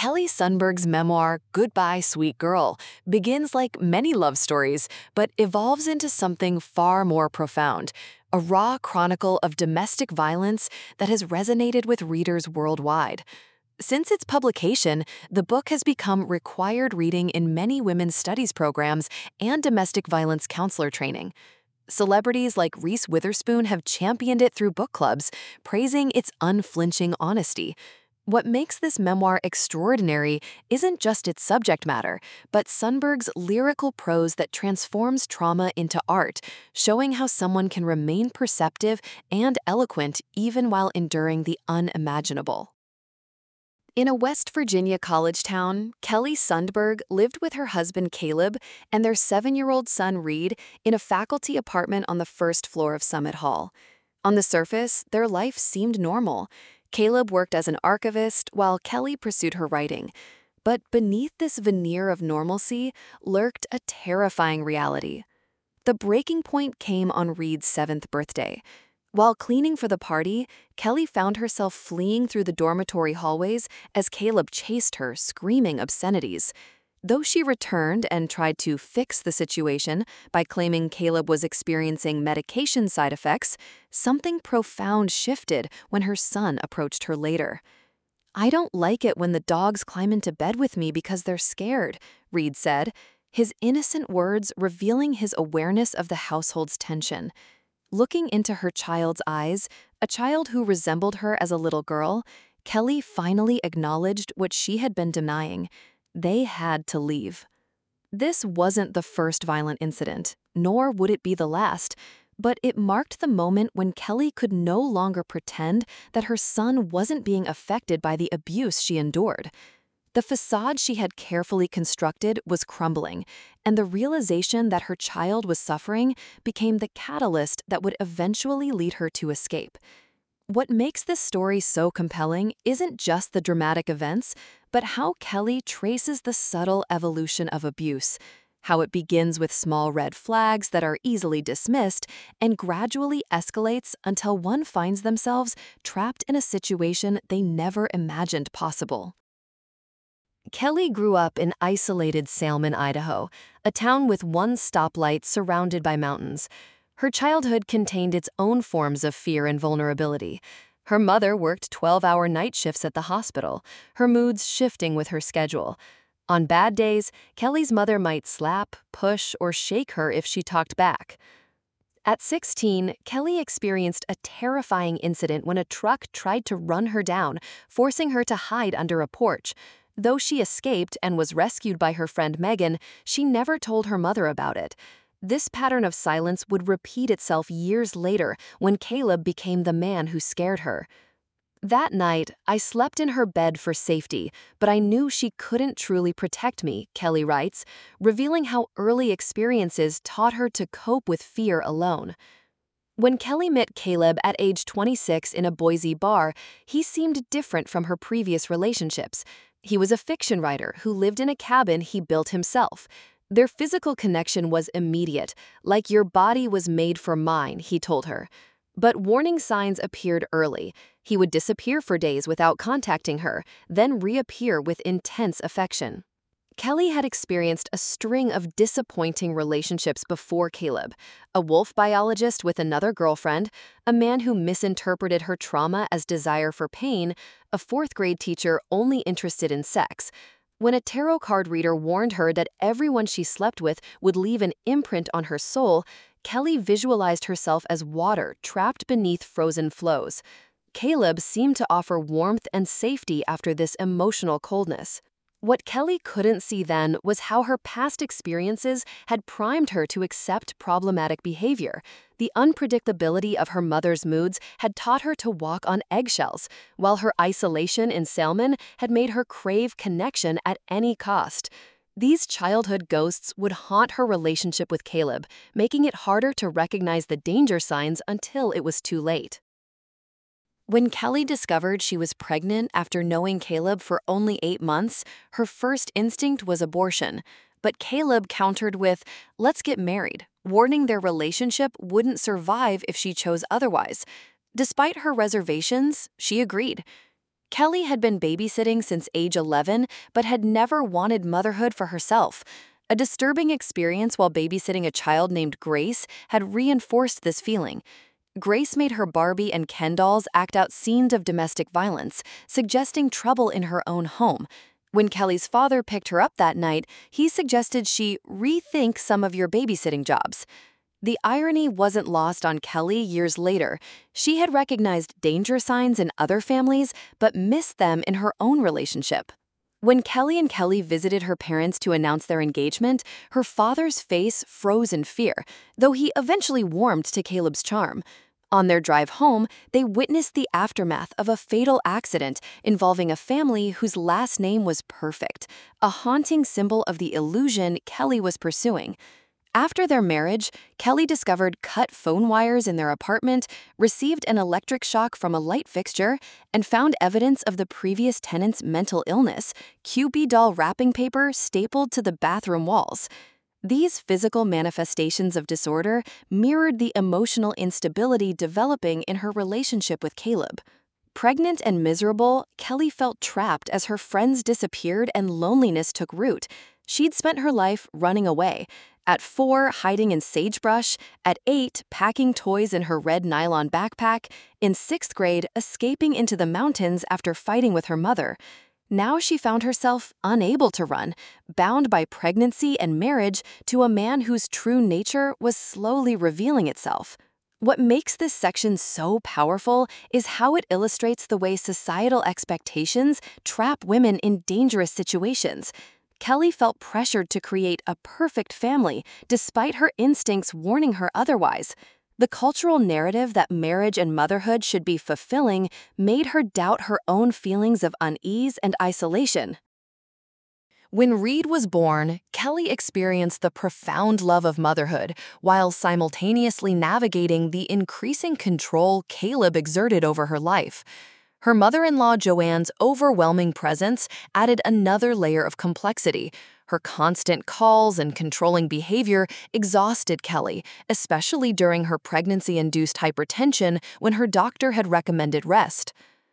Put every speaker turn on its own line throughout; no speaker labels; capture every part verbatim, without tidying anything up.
Kelly Sundberg's memoir, Goodbye, Sweet Girl, begins like many love stories, but evolves into something far more profound, a raw chronicle of domestic violence that has resonated with readers worldwide. Since its publication, the book has become required reading in many women's studies programs and domestic violence counselor training. Celebrities like Reese Witherspoon have championed it through book clubs, praising its unflinching honesty. What makes this memoir extraordinary isn't just its subject matter, but Sundberg's lyrical prose that transforms trauma into art, showing how someone can remain perceptive and eloquent even while enduring the unimaginable. In a West Virginia college town, Kelly Sundberg lived with her husband Caleb and their seven-year-old son Reed in a faculty apartment on the first floor of Summit Hall. On the surface, their life seemed normal. Caleb worked as an archivist while Kelly pursued her writing. But beneath this veneer of normalcy lurked a terrifying reality. The breaking point came on Reed's seventh birthday. While cleaning for the party, Kelly found herself fleeing through the dormitory hallways as Caleb chased her, screaming obscenities. Though she returned and tried to fix the situation by claiming Caleb was experiencing medication side effects, something profound shifted when her son approached her later. "I don't like it when the dogs climb into bed with me because they're scared," Reed said, his innocent words revealing his awareness of the household's tension. Looking into her child's eyes, a child who resembled her as a little girl, Kelly finally acknowledged what she had been denying. They had to leave. This wasn't the first violent incident, nor would it be the last, but it marked the moment when Kelly could no longer pretend that her son wasn't being affected by the abuse she endured. The facade she had carefully constructed was crumbling, and the realization that her child was suffering became the catalyst that would eventually lead her to escape. What makes this story so compelling isn't just the dramatic events, but how Kelly traces the subtle evolution of abuse, how it begins with small red flags that are easily dismissed and gradually escalates until one finds themselves trapped in a situation they never imagined possible. Kelly grew up in isolated Salmon, Idaho, a town with one stoplight surrounded by mountains. Her childhood contained its own forms of fear and vulnerability. Her mother worked twelve-hour night shifts at the hospital, her moods shifting with her schedule. On bad days, Kelly's mother might slap, push, or shake her if she talked back. At sixteen, Kelly experienced a terrifying incident when a truck tried to run her down, forcing her to hide under a porch. Though she escaped and was rescued by her friend Megan, she never told her mother about it. This pattern of silence would repeat itself years later when Caleb became the man who scared her. "That night, I slept in her bed for safety, but I knew she couldn't truly protect me," Kelly writes, revealing how early experiences taught her to cope with fear alone. When Kelly met Caleb at age twenty-six in a Boise bar, he seemed different from her previous relationships. He was a fiction writer who lived in a cabin he built himself. Their physical connection was immediate, like "your body was made for mine," he told her. But warning signs appeared early. He would disappear for days without contacting her, then reappear with intense affection. Kelly had experienced a string of disappointing relationships before Caleb: a wolf biologist with another girlfriend, a man who misinterpreted her trauma as desire for pain, a fourth-grade teacher only interested in sex. When a tarot card reader warned her that everyone she slept with would leave an imprint on her soul, Kelly visualized herself as water trapped beneath frozen flows. Caleb seemed to offer warmth and safety after this emotional coldness. What Kelly couldn't see then was how her past experiences had primed her to accept problematic behavior. The unpredictability of her mother's moods had taught her to walk on eggshells, while her isolation in Salmon had made her crave connection at any cost. These childhood ghosts would haunt her relationship with Caleb, making it harder to recognize the danger signs until it was too late. When Kelly discovered she was pregnant after knowing Caleb for only eight months, her first instinct was abortion. But Caleb countered with, "Let's get married," warning their relationship wouldn't survive if she chose otherwise. Despite her reservations, she agreed. Kelly had been babysitting since age eleven, but had never wanted motherhood for herself. A disturbing experience while babysitting a child named Grace had reinforced this feeling. Grace made her Barbie and Ken dolls act out scenes of domestic violence, suggesting trouble in her own home. When Kelly's father picked her up that night, he suggested she rethink some of your babysitting jobs. The irony wasn't lost on Kelly years later. She had recognized danger signs in other families, but missed them in her own relationship. When Kelly and Kelly visited her parents to announce their engagement, her father's face froze in fear, though he eventually warmed to Caleb's charm. On their drive home, they witnessed the aftermath of a fatal accident involving a family whose last name was perfect, a haunting symbol of the illusion Kelly was pursuing. After their marriage, Kelly discovered cut phone wires in their apartment, received an electric shock from a light fixture, and found evidence of the previous tenant's mental illness, Cupid doll wrapping paper stapled to the bathroom walls. These physical manifestations of disorder mirrored the emotional instability developing in her relationship with Caleb. Pregnant and miserable, Kelly felt trapped as her friends disappeared and loneliness took root. She'd spent her life running away. At four, hiding in sagebrush. At eight, packing toys in her red nylon backpack. In sixth grade, escaping into the mountains after fighting with her mother. Now she found herself unable to run, bound by pregnancy and marriage to a man whose true nature was slowly revealing itself. What makes this section so powerful is how it illustrates the way societal expectations trap women in dangerous situations. Kelly felt pressured to create a perfect family, despite her instincts warning her otherwise. The cultural narrative that marriage and motherhood should be fulfilling made her doubt her own feelings of unease and isolation. When Reed was born, Kelly experienced the profound love of motherhood while simultaneously navigating the increasing control Caleb exerted over her life. Her mother-in-law Joanne's overwhelming presence added another layer of complexity. Her constant calls and controlling behavior exhausted Kelly, especially during her pregnancy-induced hypertension when her doctor had recommended rest.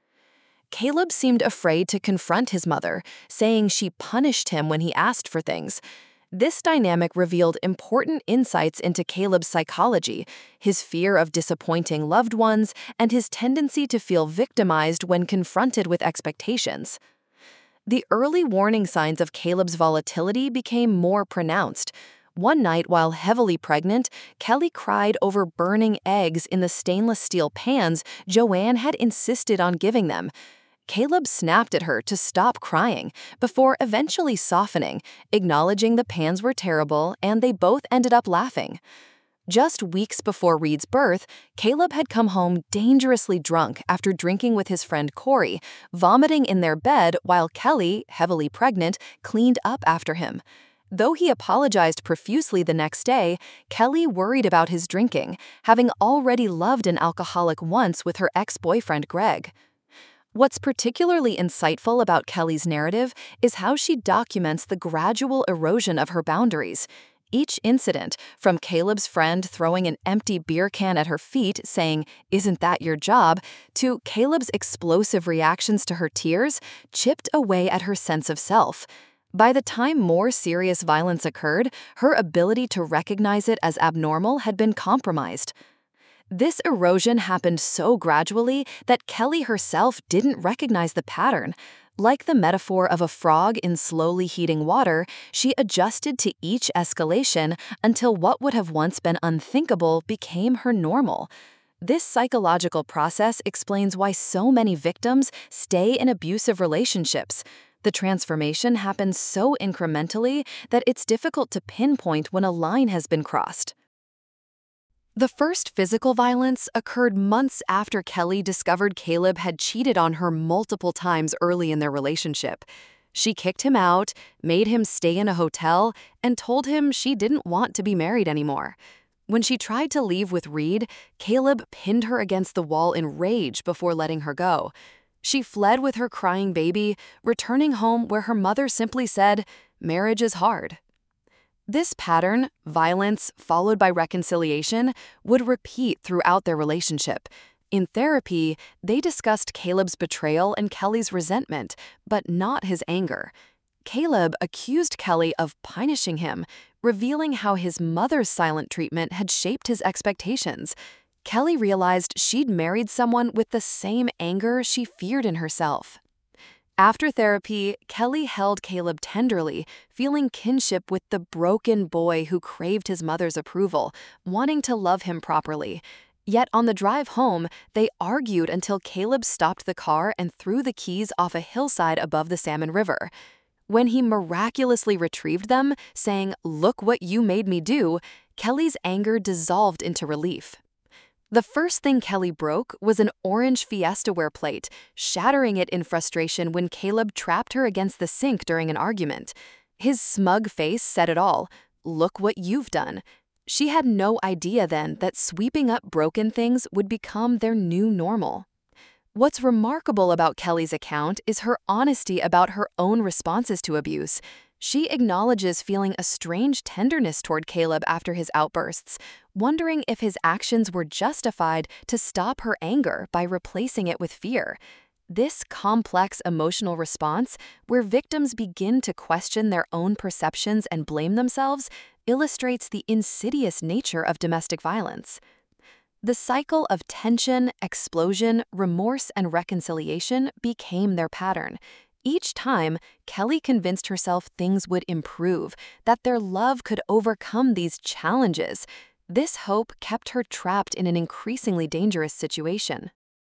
Caleb seemed afraid to confront his mother, saying she punished him when he asked for things. This dynamic revealed important insights into Caleb's psychology, his fear of disappointing loved ones, and his tendency to feel victimized when confronted with expectations. The early warning signs of Caleb's volatility became more pronounced. One night, while heavily pregnant, Kelly cried over burning eggs in the stainless steel pans Joanne had insisted on giving them. Caleb snapped at her to stop crying, before eventually softening, acknowledging the pans were terrible, and they both ended up laughing. Just weeks before Reed's birth, Caleb had come home dangerously drunk after drinking with his friend Corey, vomiting in their bed while Kelly, heavily pregnant, cleaned up after him. Though he apologized profusely the next day, Kelly worried about his drinking, having already loved an alcoholic once with her ex-boyfriend Greg. What's particularly insightful about Kelly's narrative is how she documents the gradual erosion of her boundaries. Each incident, from Caleb's friend throwing an empty beer can at her feet saying, "Isn't that your job?" to Caleb's explosive reactions to her tears, chipped away at her sense of self. By the time more serious violence occurred, her ability to recognize it as abnormal had been compromised. This erosion happened so gradually that Kelly herself didn't recognize the pattern. Like the metaphor of a frog in slowly heating water, she adjusted to each escalation until what would have once been unthinkable became her normal. This psychological process explains why so many victims stay in abusive relationships. The transformation happens so incrementally that it's difficult to pinpoint when a line has been crossed. The first physical violence occurred months after Kelly discovered Caleb had cheated on her multiple times early in their relationship. She kicked him out, made him stay in a hotel, and told him she didn't want to be married anymore. When she tried to leave with Reed, Caleb pinned her against the wall in rage before letting her go. She fled with her crying baby, returning home where her mother simply said, "Marriage is hard." This pattern, violence followed by reconciliation, would repeat throughout their relationship. In therapy, they discussed Caleb's betrayal and Kelly's resentment, but not his anger. Caleb accused Kelly of punishing him, revealing how his mother's silent treatment had shaped his expectations. Kelly realized she'd married someone with the same anger she feared in herself. After therapy, Kelly held Caleb tenderly, feeling kinship with the broken boy who craved his mother's approval, wanting to love him properly. Yet on the drive home, they argued until Caleb stopped the car and threw the keys off a hillside above the Salmon River. When he miraculously retrieved them, saying, "Look what you made me do," Kelly's anger dissolved into relief. The first thing Kelly broke was an orange Fiestaware plate, shattering it in frustration when Caleb trapped her against the sink during an argument. His smug face said it all. "Look what you've done." She had no idea then that sweeping up broken things would become their new normal. What's remarkable about Kelly's account is her honesty about her own responses to abuse. She acknowledges feeling a strange tenderness toward Caleb after his outbursts, wondering if his actions were justified to stop her anger by replacing it with fear. This complex emotional response, where victims begin to question their own perceptions and blame themselves, illustrates the insidious nature of domestic violence. The cycle of tension, explosion, remorse, and reconciliation became their pattern. Each time, Kelly convinced herself things would improve, that their love could overcome these challenges. This hope kept her trapped in an increasingly dangerous situation.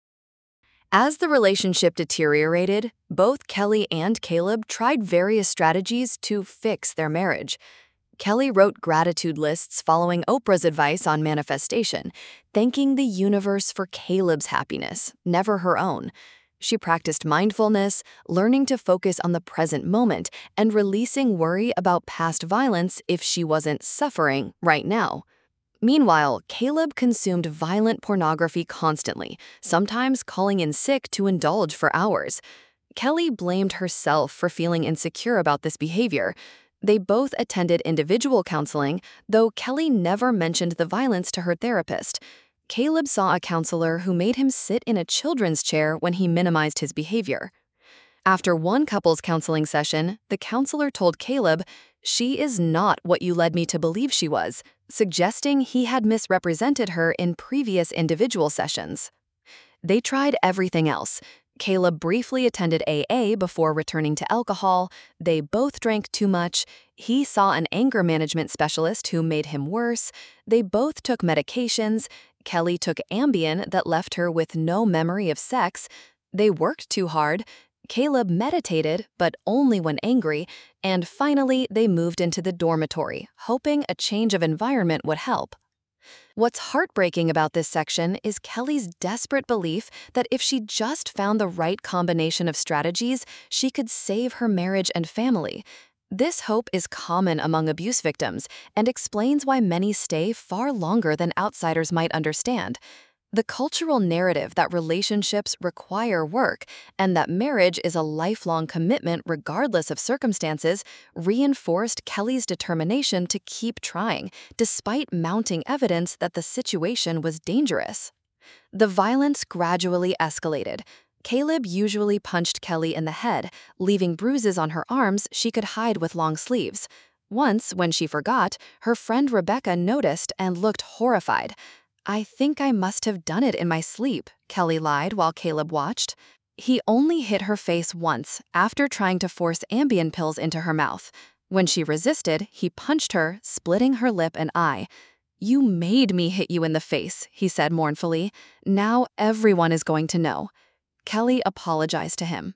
As the relationship deteriorated, both Kelly and Caleb tried various strategies to fix their marriage. Kelly wrote gratitude lists following Oprah's advice on manifestation, thanking the universe for Caleb's happiness, never her own. She practiced mindfulness, learning to focus on the present moment and releasing worry about past violence if she wasn't suffering right now. Meanwhile, Caleb consumed violent pornography constantly, sometimes calling in sick to indulge for hours. Kelly blamed herself for feeling insecure about this behavior. They both attended individual counseling, though Kelly never mentioned the violence to her therapist. Caleb saw a counselor who made him sit in a children's chair when he minimized his behavior. After one couple's counseling session, the counselor told Caleb, "She is not what you led me to believe she was," suggesting he had misrepresented her in previous individual sessions. They tried everything else. Caleb briefly attended A A before returning to alcohol. They both drank too much. He saw an anger management specialist who made him worse. They both took medications. Kelly took Ambien that left her with no memory of sex. They worked too hard. Caleb meditated, but only when angry. And finally, they moved into the dormitory, hoping a change of environment would help. What's heartbreaking about this section is Kelly's desperate belief that if she just found the right combination of strategies, she could save her marriage and family. This hope is common among abuse victims and explains why many stay far longer than outsiders might understand. The cultural narrative that relationships require work and that marriage is a lifelong commitment regardless of circumstances reinforced Kelly's determination to keep trying, despite mounting evidence that the situation was dangerous. The violence gradually escalated. Caleb usually punched Kelly in the head, leaving bruises on her arms she could hide with long sleeves. Once, when she forgot, her friend Rebecca noticed and looked horrified. "I think I must have done it in my sleep," Kelly lied while Caleb watched. He only hit her face once, after trying to force Ambien pills into her mouth. When she resisted, he punched her, splitting her lip and eye. "You made me hit you in the face," he said mournfully. "Now everyone is going to know." Kelly apologized to him.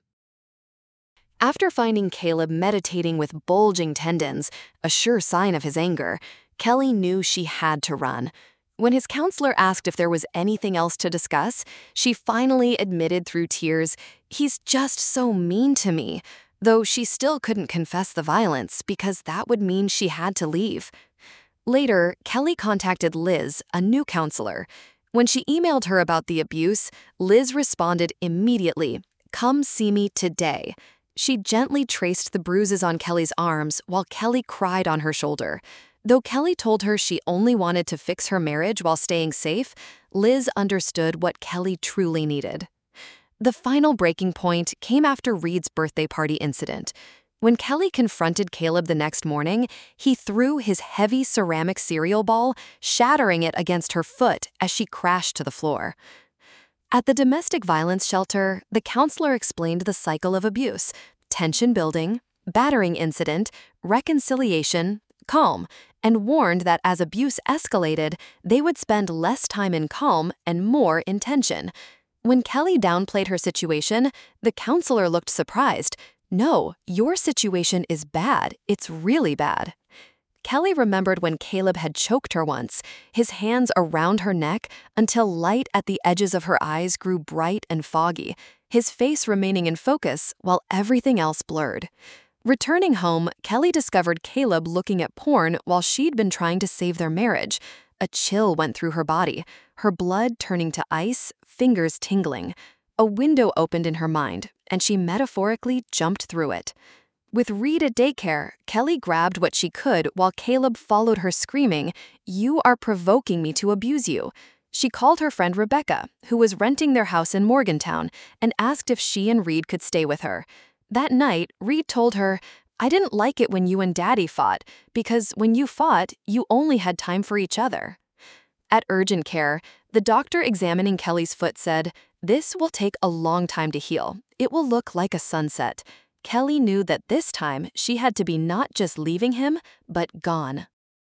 After finding Caleb meditating with bulging tendons, a sure sign of his anger, Kelly knew she had to run. When his counselor asked if there was anything else to discuss, she finally admitted through tears, "He's just so mean to me," though she still couldn't confess the violence because that would mean she had to leave. Later, Kelly contacted Liz, a new counselor. When she emailed her about the abuse, Liz responded immediately, "Come see me today." She gently traced the bruises on Kelly's arms while Kelly cried on her shoulder. Though Kelly told her she only wanted to fix her marriage while staying safe, Liz understood what Kelly truly needed. The final breaking point came after Reed's birthday party incident. When Kelly confronted Caleb the next morning, he threw his heavy ceramic cereal ball, shattering it against her foot as she crashed to the floor. At the domestic violence shelter, the counselor explained the cycle of abuse: tension building, battering incident, reconciliation, calm, and warned that as abuse escalated, they would spend less time in calm and more in tension. When Kelly downplayed her situation, the counselor looked surprised. "No, your situation is bad. It's really bad." Kelly remembered when Caleb had choked her once, his hands around her neck until light at the edges of her eyes grew bright and foggy, his face remaining in focus while everything else blurred. Returning home, Kelly discovered Caleb looking at porn while she'd been trying to save their marriage. A chill went through her body, her blood turning to ice, fingers tingling. A window opened in her mind, and she metaphorically jumped through it. With Reed at daycare, Kelly grabbed what she could while Caleb followed her screaming, "You are provoking me to abuse you." She called her friend Rebecca, who was renting their house in Morgantown, and asked if she and Reed could stay with her. That night, Reed told her, "I didn't like it when you and Daddy fought, because when you fought, you only had time for each other." At urgent care, the doctor examining Kelly's foot said, "This will take a long time to heal. It will look like a sunset." Kelly knew that this time she had to be not just leaving him, but gone.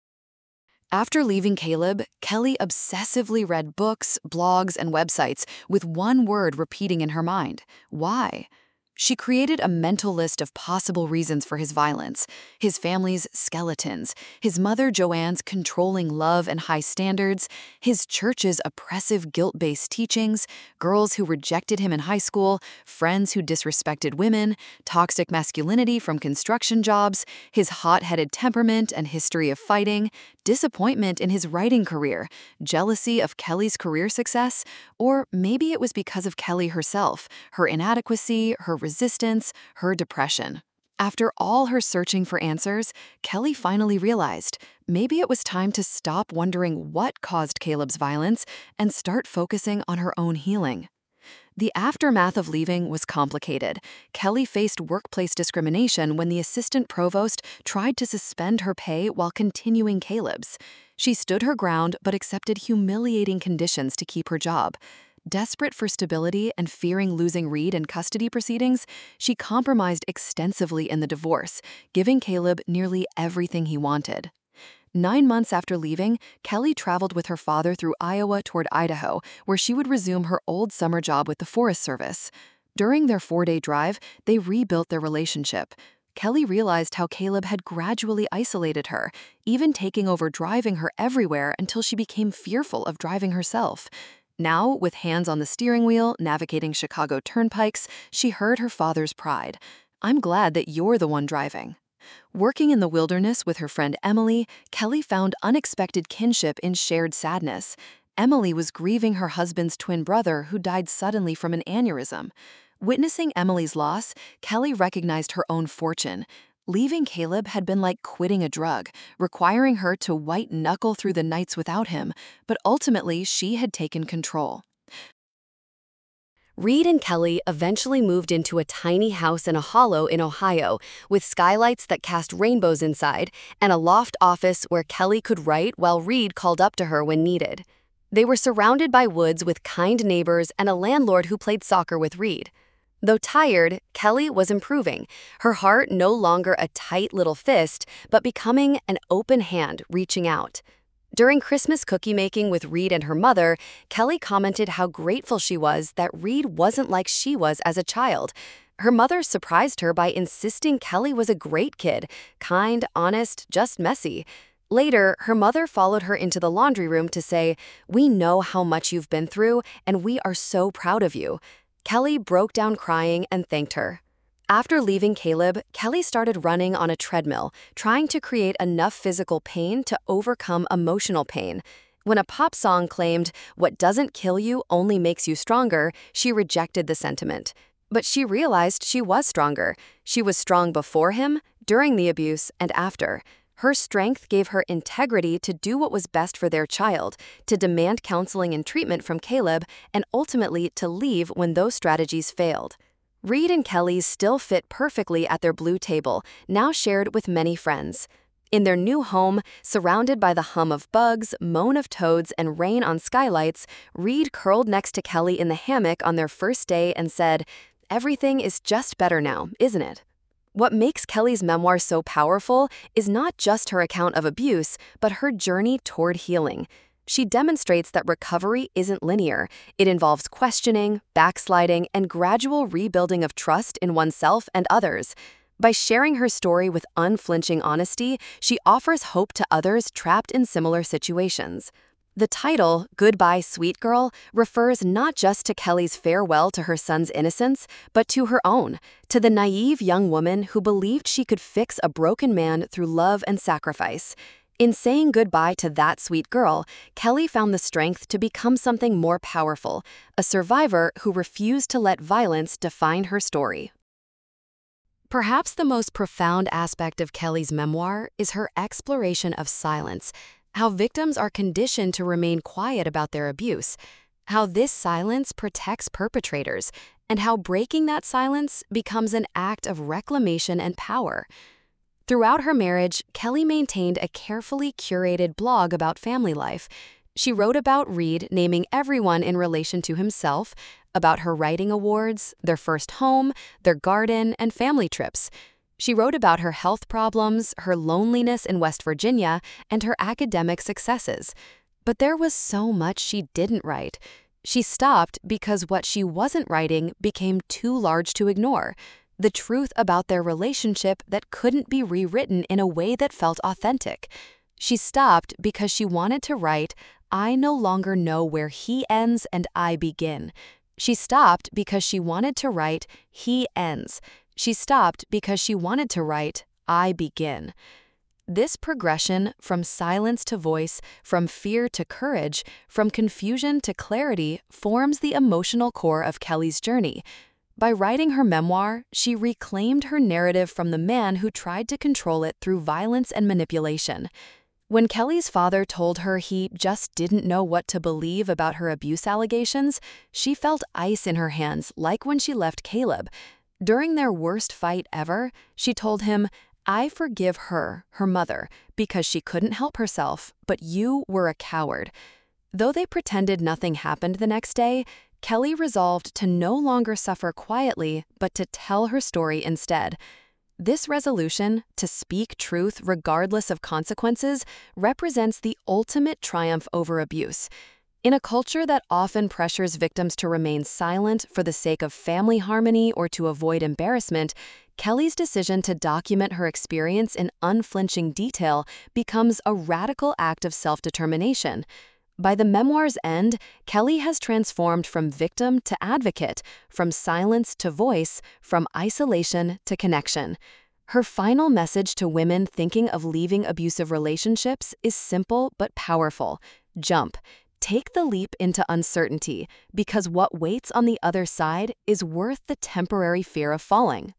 After leaving Caleb, Kelly obsessively read books, blogs, and websites with one word repeating in her mind: why? She created a mental list of possible reasons for his violence: his family's skeletons, his mother Joanne's controlling love and high standards, his church's oppressive guilt-based teachings, girls who rejected him in high school, friends who disrespected women, toxic masculinity from construction jobs, his hot-headed temperament and history of fighting, disappointment in his writing career, jealousy of Kelly's career success, or maybe it was because of Kelly herself, her inadequacy, her resistance, her depression. After all her searching for answers, Kelly finally realized maybe it was time to stop wondering what caused Caleb's violence and start focusing on her own healing. The aftermath of leaving was complicated. Kelly faced workplace discrimination when the assistant provost tried to suspend her pay while continuing Caleb's. She stood her ground but accepted humiliating conditions to keep her job. Desperate for stability and fearing losing Reed in custody proceedings, she compromised extensively in the divorce, giving Caleb nearly everything he wanted. Nine months after leaving, Kelly traveled with her father through Iowa toward Idaho, where she would resume her old summer job with the Forest Service. During their four-day drive, they rebuilt their relationship. Kelly realized how Caleb had gradually isolated her, even taking over driving her everywhere until she became fearful of driving herself. Now, with hands on the steering wheel, navigating Chicago turnpikes, she heard her father's pride. "I'm glad that you're the one driving." Working in the wilderness with her friend Emily, Kelly found unexpected kinship in shared sadness. Emily was grieving her husband's twin brother who died suddenly from an aneurysm. Witnessing Emily's loss, Kelly recognized her own fortune. Leaving Caleb had been like quitting a drug, requiring her to white-knuckle through the nights without him, but ultimately she had taken control. Reed and Kelly eventually moved into a tiny house in a hollow in Ohio, with skylights that cast rainbows inside, and a loft office where Kelly could write while Reed called up to her when needed. They were surrounded by woods with kind neighbors and a landlord who played soccer with Reed. Though tired, Kelly was improving, her heart no longer a tight little fist, but becoming an open hand reaching out. During Christmas cookie making with Reed and her mother, Kelly commented how grateful she was that Reed wasn't like she was as a child. Her mother surprised her by insisting Kelly was a great kid, kind, honest, just messy. Later, her mother followed her into the laundry room to say, "We know how much you've been through, and we are so proud of you." Kelly broke down crying and thanked her. After leaving Caleb, Kelly started running on a treadmill, trying to create enough physical pain to overcome emotional pain. When a pop song claimed, "What doesn't kill you only makes you stronger," she rejected the sentiment. But she realized she was stronger. She was strong before him, during the abuse, and after.
Her strength gave her integrity to do what was best for their child, to demand counseling and treatment from Caleb, and ultimately to leave when those strategies failed. Reed and Kelly's still fit perfectly at their blue table, now shared with many friends. In their new home, surrounded by the hum of bugs, moan of toads, and rain on skylights, Reed curled next to Kelly in the hammock on their first day and said, "Everything is just better now, isn't it?" What makes Kelly's memoir so powerful is not just her account of abuse, but her journey toward healing. She demonstrates that recovery isn't linear. It involves questioning, backsliding, and gradual rebuilding of trust in oneself and others. By sharing her story with unflinching honesty, she offers hope to others trapped in similar situations. The title, Goodbye, Sweet Girl, refers not just to Kelly's farewell to her son's innocence, but to her own, to the naive young woman who believed she could fix a broken man through love and sacrifice. In saying goodbye to that sweet girl, Kelly found the strength to become something more powerful, a survivor who refused to let violence define her story. Perhaps the most profound aspect of Kelly's memoir is her exploration of silence, how victims are conditioned to remain quiet about their abuse, how this silence protects perpetrators, and how breaking that silence becomes an act of reclamation and power. Throughout her marriage, Kelly maintained a carefully curated blog about family life. She wrote about Reed naming everyone in relation to himself, about her writing awards, their first home, their garden, and family trips. She wrote about her health problems, her loneliness in West Virginia, and her academic successes. But there was so much she didn't write. She stopped because what she wasn't writing became too large to ignore. The truth about their relationship that couldn't be rewritten in a way that felt authentic. She stopped because she wanted to write, "I no longer know where he ends and I begin." She stopped because she wanted to write, "He ends." She stopped because she wanted to write, "I begin." This progression, from silence to voice, from fear to courage, from confusion to clarity, forms the emotional core of Kelly's journey. By writing her memoir, she reclaimed her narrative from the man who tried to control it through violence and manipulation. When Kelly's father told her he just didn't know what to believe about her abuse allegations, she felt ice in her hands, like when she left Caleb. During their worst fight ever, she told him, "I forgive her, her mother, because she couldn't help herself, but you were a coward." Though they pretended nothing happened the next day, Kelly resolved to no longer suffer quietly, but to tell her story instead. This resolution, to speak truth regardless of consequences, represents the ultimate triumph over abuse. In a culture that often pressures victims to remain silent for the sake of family harmony or to avoid embarrassment, Kelly's decision to document her experience in unflinching detail becomes a radical act of self-determination. By the memoir's end, Kelly has transformed from victim to advocate, from silence to voice, from isolation to connection. Her final message to women thinking of leaving abusive relationships is simple but powerful. Jump. Take the leap into uncertainty, because what waits on the other side is worth the temporary fear of falling.